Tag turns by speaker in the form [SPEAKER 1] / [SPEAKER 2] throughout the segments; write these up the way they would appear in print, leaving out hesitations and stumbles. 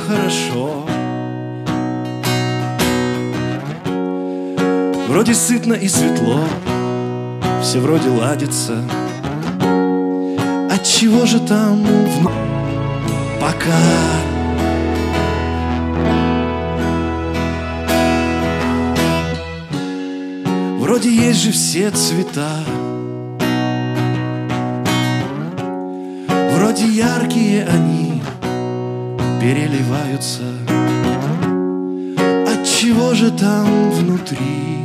[SPEAKER 1] хорошо. Вроде сытно и светло, все вроде ладится. Отчего же там пока? Вроде есть же все цвета, вроде яркие они переливаются. Отчего же там внутри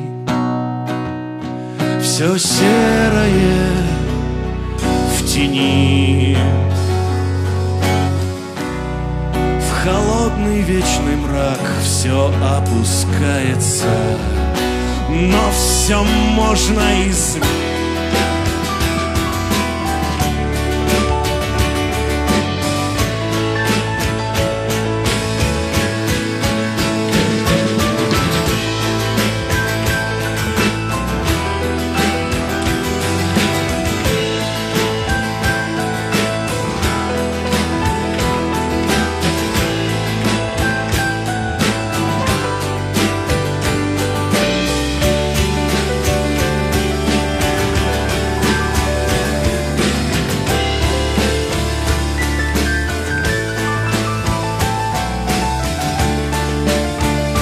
[SPEAKER 1] все серое в тени? В холодный вечный мрак все опускается, но все можно изменить.